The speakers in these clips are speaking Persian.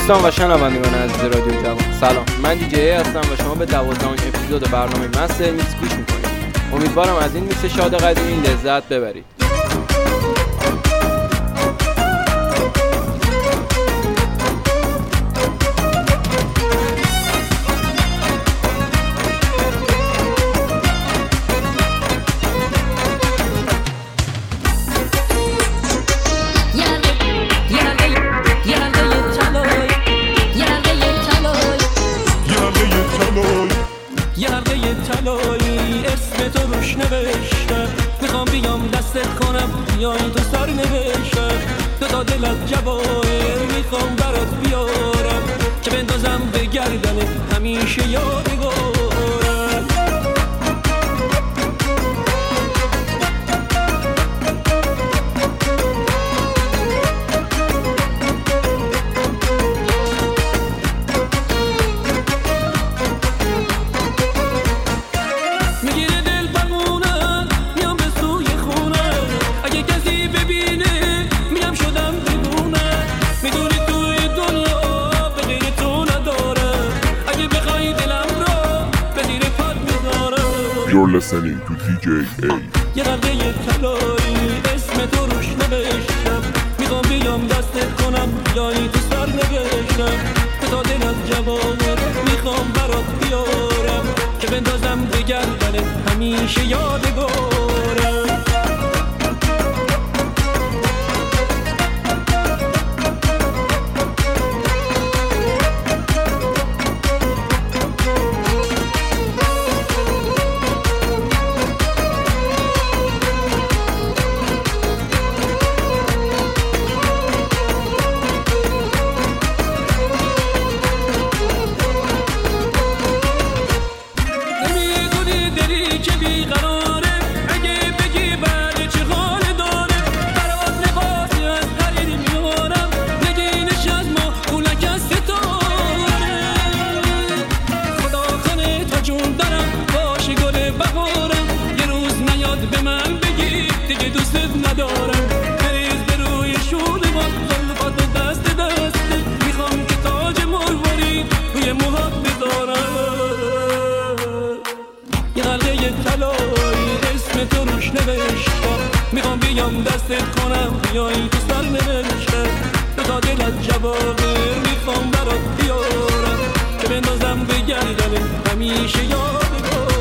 دوستان و شنوندگان عزیز رادیو جوان، سلام. من دیجی هستم و شما به 12مین اپیزود برنامه مستر میکس گوش میکنید. امیدوارم از این میکس شاد قدیمی لذت ببرید. بیای تو سر نوشته دو تا دلت جواهر میخوام برات بیارم که بندازم به گردنه همیشه یادگارم. You're listening to DJ A. یه قلقه طلایی اسم تو روش نوشتم میخوام بیام دستت کنم بیایی تو سر نوشتم تا دلت جواهر میخوام برات بیارم که بندازم به گردنت همیشه یادگارم. میخوام بیام دستت کنم بیایی تو سر نوشته دو تا دلت جواهر میخوام برات بیارم که بندازم به گردنه همیشه یادگارم.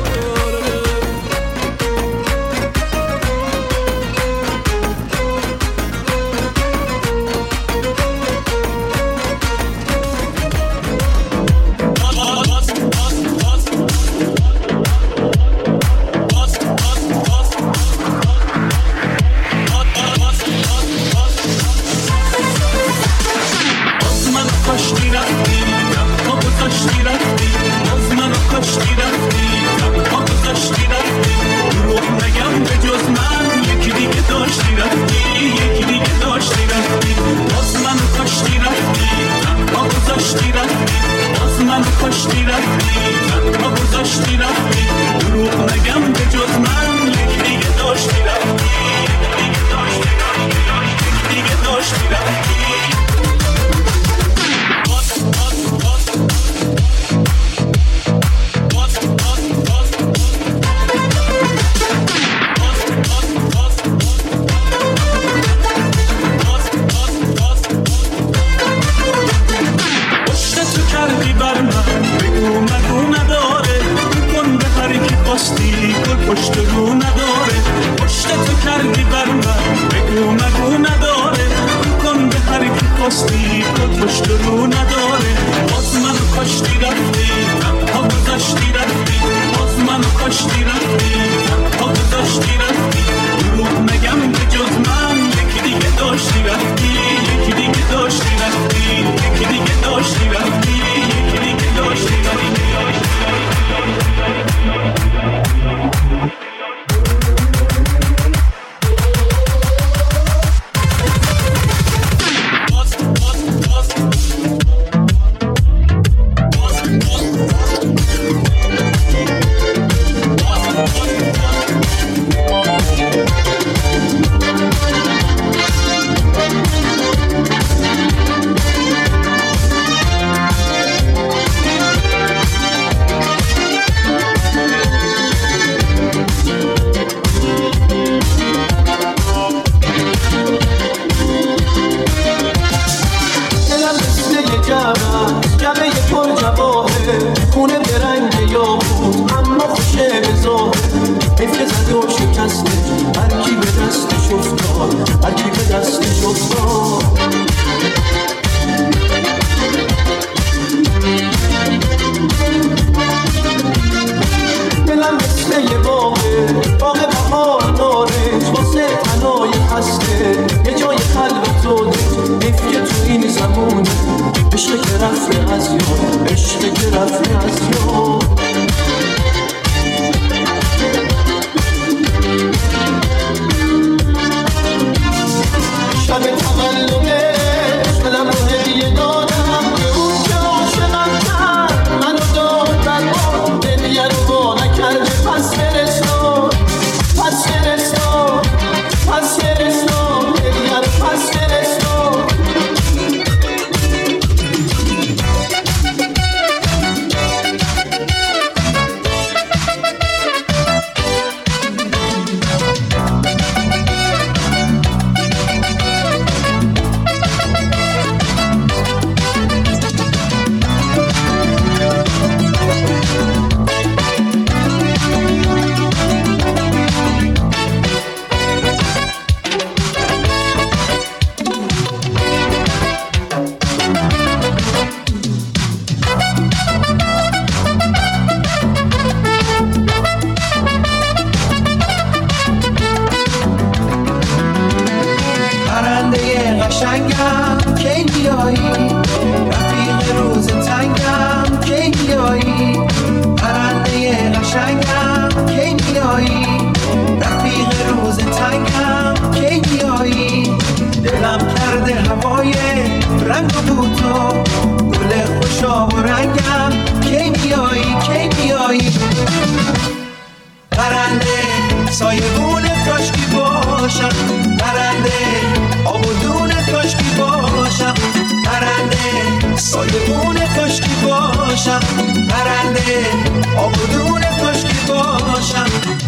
دست هر کی به دستش افتاد، هر کی به دستش افتاد. دلم مثل یه باغه، باغ بهار داره، واسه تنهای خسته یه جای قلب تو ده. حیف که تو این زمونه عشق که رفته از یاد، عشق که رفته از یاد. شب تولدش دلم رو هدیه دادم، به اون که عاشقم کرد منو داد در ما، دلیه رو با نکرده پس فرستاد، پس فرستاد، پس فرستاد، دلیه رو پس فرستاد. قشنگم کی بیایی، رفیق روز تنگم کی بیایی. پرنده قشنگم کی بیایی، رفیق روز تنگم کی بیایی. دلم کرده هوای رنگ و بوتو، گل خوشا و رنگم کی بیایی، کی بیایی. پرنده سایبون کاشکی باشم، پرنده آبودون کاشکی باشم، پرنده سایبون کاشکی باشم، پرنده آبودون کاشکی باشم.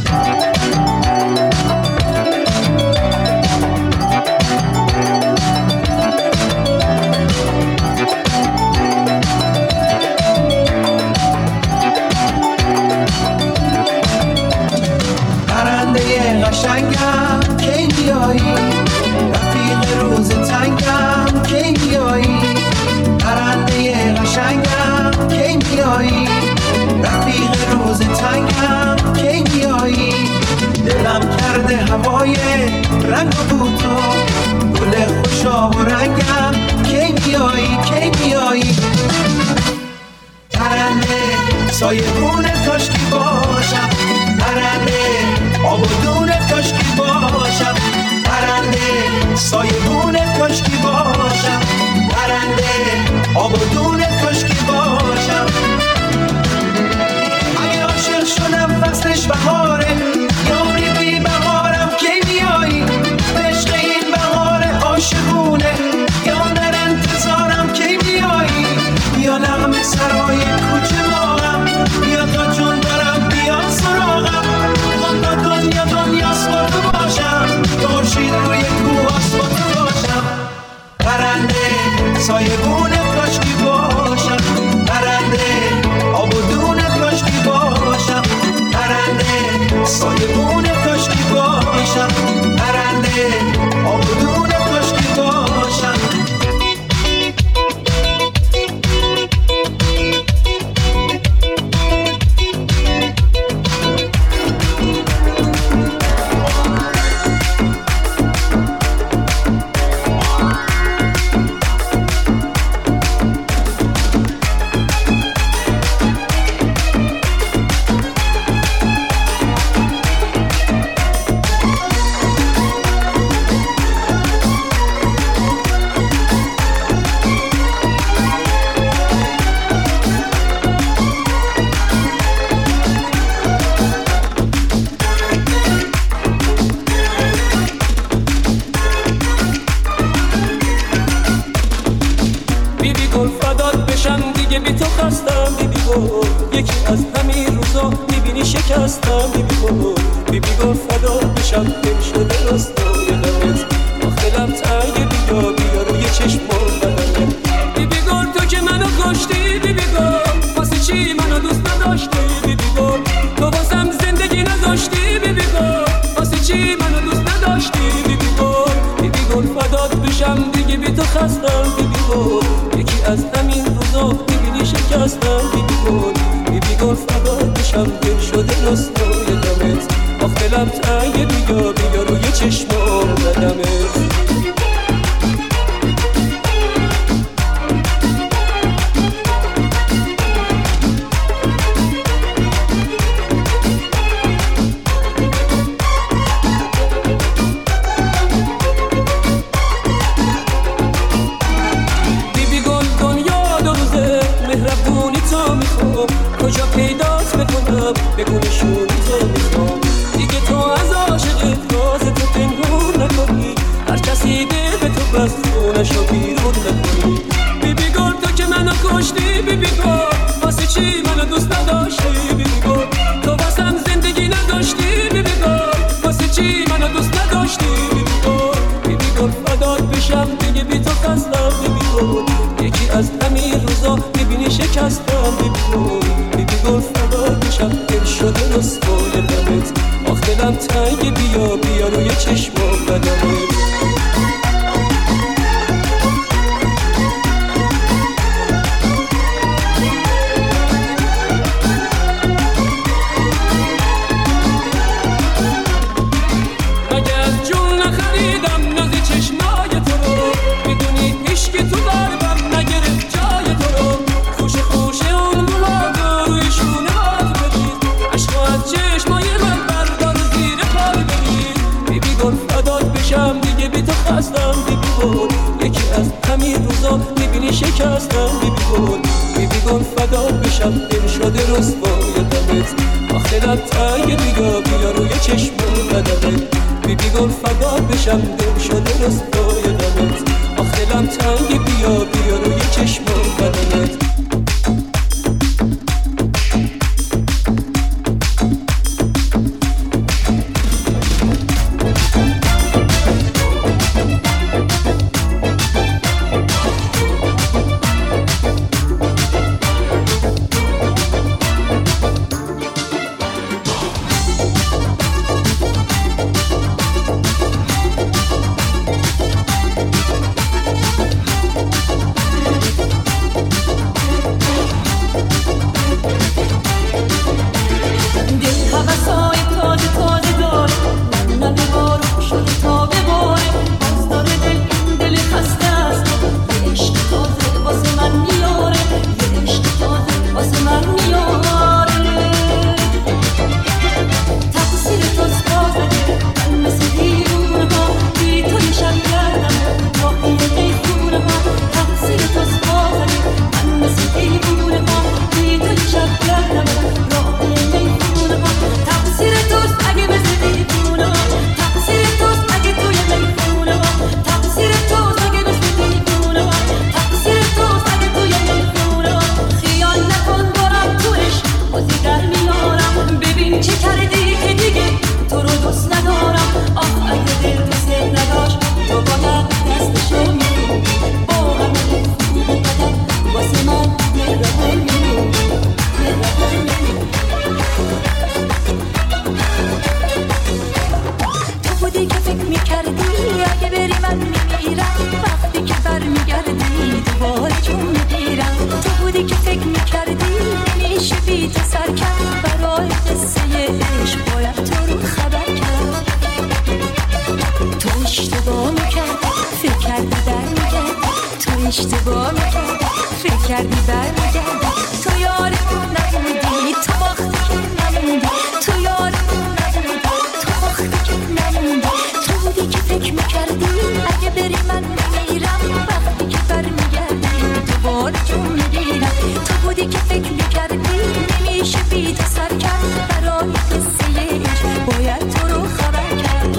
قشنگم کی بیایی، رفیق روز تنگم کی بیایی. پرنده قشنگم کی بیایی، رفیق روز تنگم کی بیایی. دلم کرده هوای رنگ و بوتو، گل خوشا و رنگم کی بیایی، کی بیایی. پرنده سایبون کاشکی باشم، پرنده آبودون کاشکی باشم، پرنده سایبون کاشکی باشم، پرنده آبودون کاشکی باشم. اگه عاشق شدم فصلش بهاره، یاری بی بهارم کی میایی. عشق این بهار عاشقونه، یا در انتظارم کی میایی. یا نغمه سرای کوچه باغم، یا تا جون دارم بیاد سراغم. دنیا دنیاست با تو باشم، خورشید روی کوهاست با تو باشم. پرنده سایبون کاشکی باشم، پرنده آبودون کاشکی باشم، پرنده سایبون کاشکی باشم، پرنده آبودون کاشکی باشم. یکی از همین روزا میبینی شکستم. بیبی گل فدا بشم نمیشه درستای دمت، دلم تنگ بیا روی چشمام بدنه. بیبی گل تو که منو کشتی، بیبی گل واسه چی منو دوست نداشتی، بیبی گل تو واسم زندگی نداشتی، بیبی گل واسه خستم بیبی گل، یکی از همین روزا میبینی شکستم بیبی گل. بیبی گل فدا بشم دل شده رسوای دمت، آخ دلم تنگه بیا بیا روی چشمام زدمت. کجا پیدات بکنم بگو نشونی تو میخوام، دیگه تو از عاشقت راز تو پنهون نکنی، هر کسی ده به تو بس خونشو بیرون نکنی. بیبی گل تو که منو کشتی بیبی گل، واسه چی منو دوست نداشتی بیبی گل، تو واسم زندگی نداشتی بیبی گل، واسه چی منو دوست نداشتی بیبی گل. بیبی گل فدات بشم دیگه بی تو خستم بیبی گل، یکی از همین روزا میبینی شکستم بیبی گل. بیبی گل فدا بشم دل شده رسوای دمت، آخ دلم تنگه بیا بیا روی چشمام زدمت. یکی از همین روزا میبینی شکستم بیبی گل. بیبی گل فدا بشم دل شده رسوای دمت، آخ دلم تنگه بیا بیا روی چشمام زدمت. بیبی گل فدا بشم دل شده رسوای دمت، آخ دلم تنگه بیا بیا روی چشمام زدمت. اشتباه میکردی فکر کردی برمیگردی تو یارمون نبودی تو وقتی که نموندی تو یارمون نبودی تو وقتی که نموندی تو بودی که فکر میکردی اگه بری من میمیرم وقتی که برمیگردی دوباره جون میگیرم تو بودی که فکر میکردی نمیشه بی تو سر کرد برای قصه عشق باید تو رو خبر کرد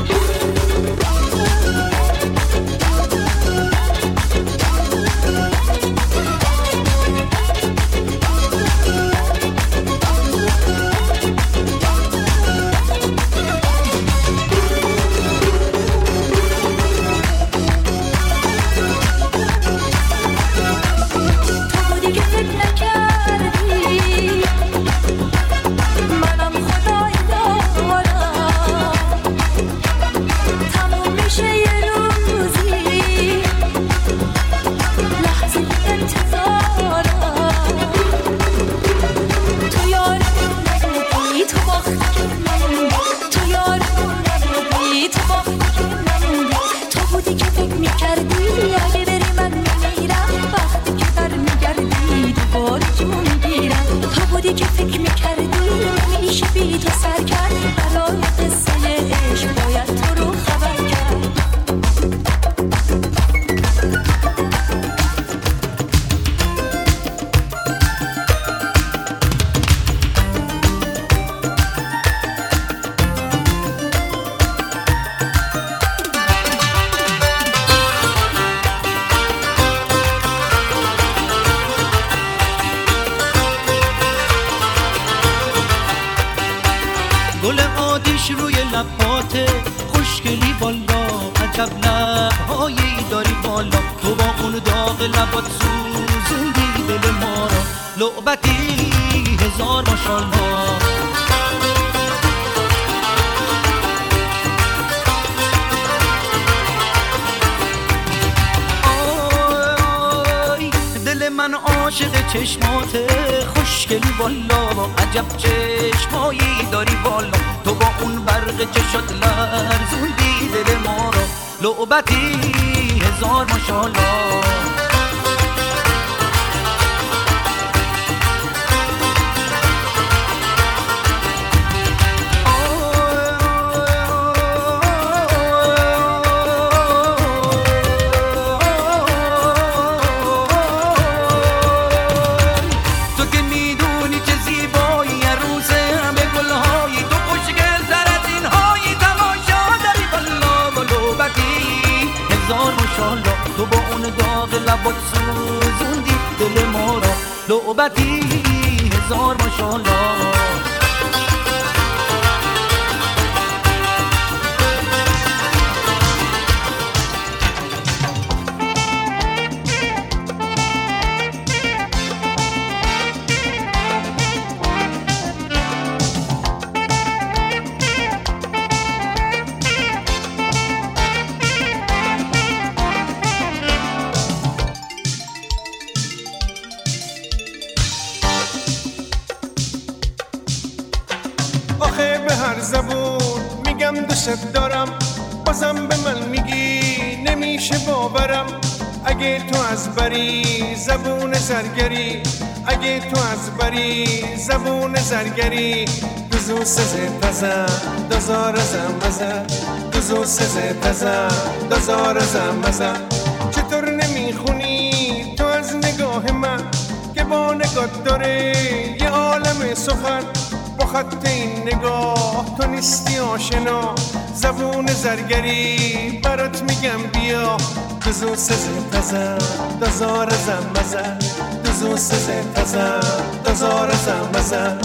چشمات خوشگلی والا، عجب لبهایی داری والا، تو با اون داغ لبات سوزوندی دل ما را، لعبتی هزار ماشالله. دل من عاشق چشمات خوشگلی والا، عجب چشمایی داری والا، تو با اون برق چشات لرزوندی دل ما را، لعبتی هزار ماشالله. تو با اون داغ لبات سوزوندی دل ما را، لعبتی هزار ماشالله. آخه به هر زبون میگم دوست دارم، بازم به من میگی نمیشه باورم. اگه تو از بری زبون زرگری، اگه تو از بری زبون زرگری، دوزو سزه تزم دازار زمزم، دوزو سزه تزم دازار زمزم. چطور نمیخونی تو از نگاه من که با نگاه داره یه عالم سخن، با خط این نگاه تو نیستی آشنا، زبون زرگری برات میگم بیا. دوزو سزه تزم دازار زمزم، دوزو سزه تزم دازار زمزم.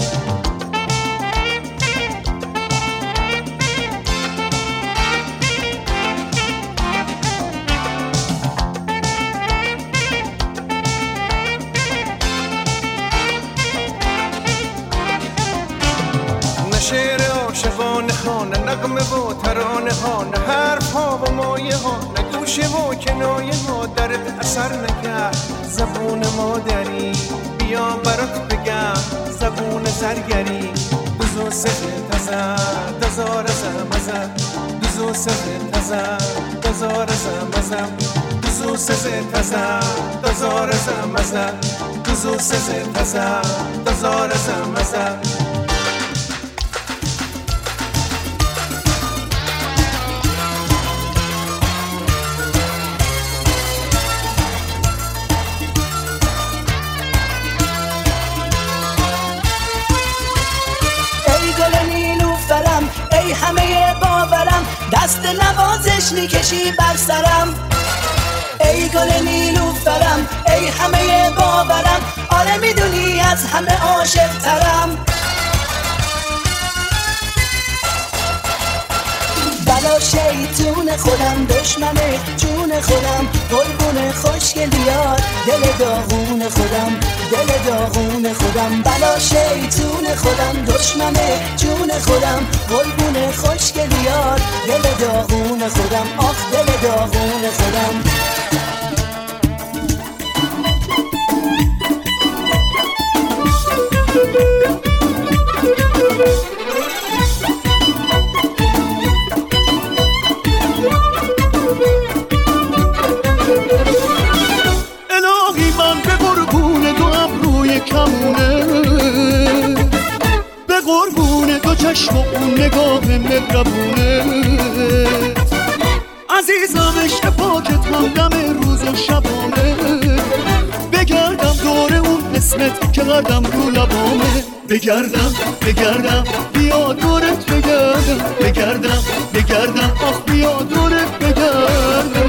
شعر عاشقانه ها، نه نغمه و ترانه ها، نه حرف ها و مایه ها، نه گوشه و کنایه ها درت اثر نکرد. زبون مادری بیا برات بگم، زبون زرگری. دوزو سزه تزم دازار زمزم، دوزو سزه تزم دازار زمزم، دوزو سزه تزم دازار زمزم، دوزو سزه تزم دازار زمزم. ای همه باورم، دست نوازش میکشی بر سرم. ای گل نیلوفرم، ای همه باورم، آره میدونی از همه عاشق ترم. بلا شیطون خودم، دشمن جون خودم، قربون خوشگلیات دل داغون خودم، دل داغون خودم. بلا شیطون خودم، دشمن جون خودم، قربون خوشگلیات دل داغون خودم، آخ دل داغون خودم. به قربون دو چشم و اون نگاه مهربونه، عزیزم عشق پاکت همدم روز و شبانه. بگردم دور اون اسمت که قدم رو لبامه، بگردم بگردم بیا دورت بگردم، بگردم بگردم آخ بیا دورت بگردم.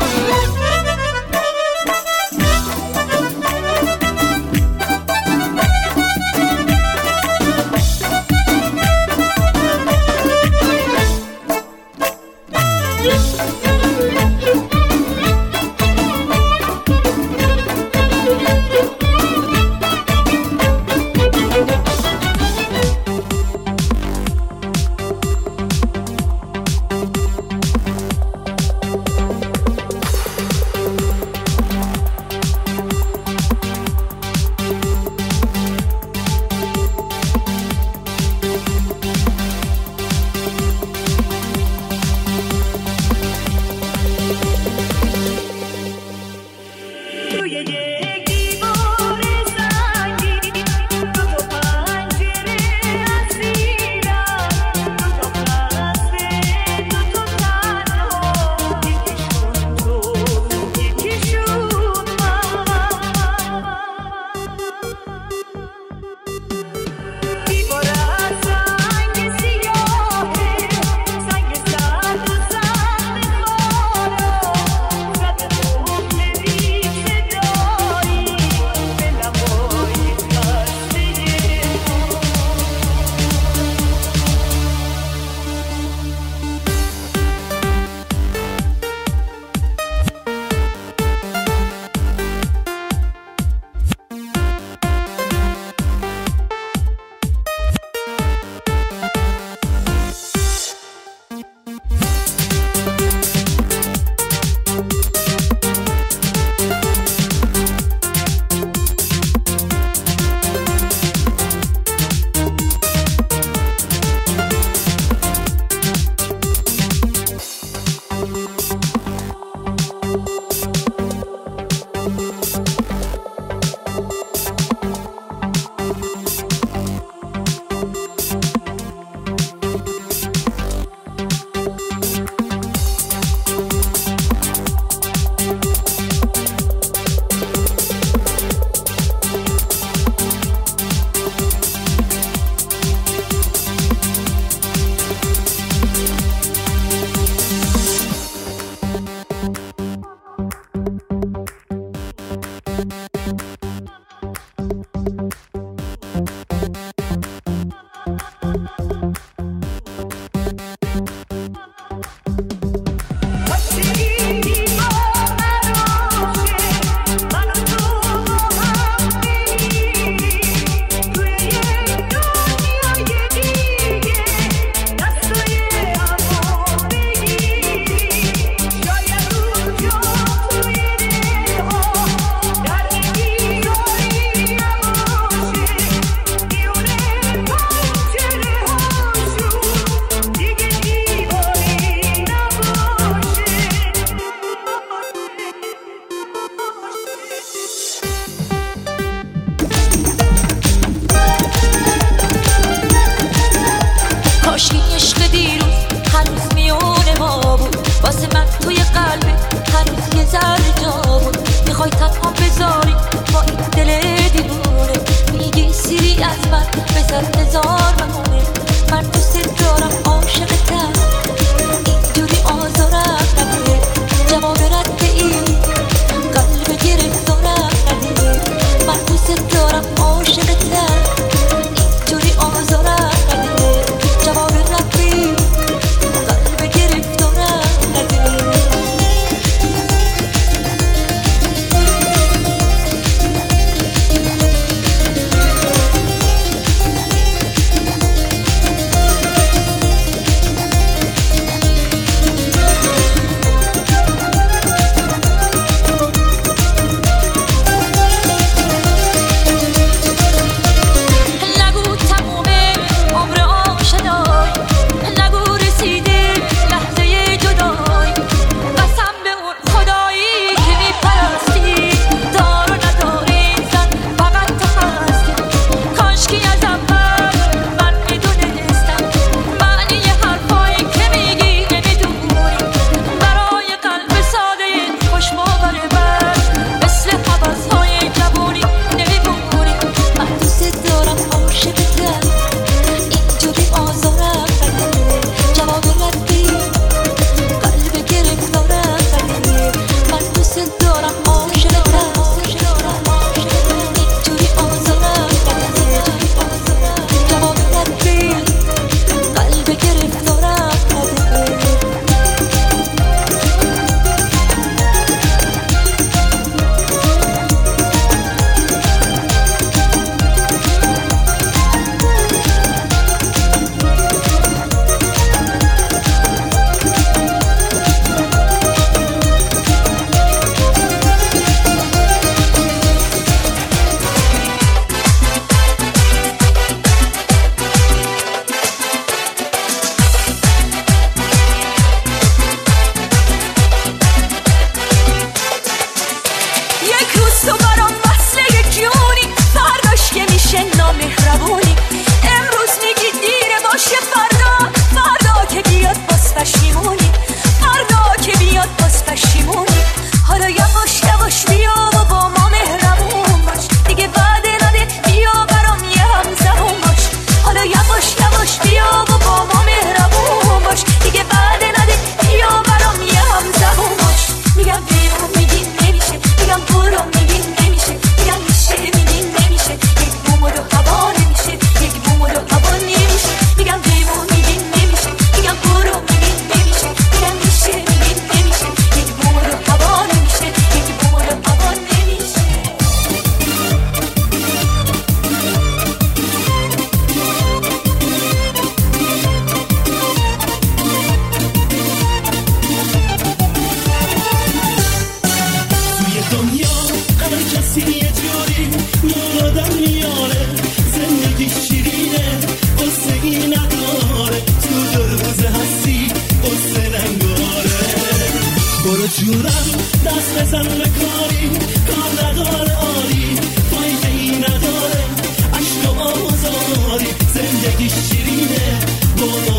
تو جونم دست بزن به کاری کار نداره عالی فایده ای نداره عشق و آزاری زندگی شیرینه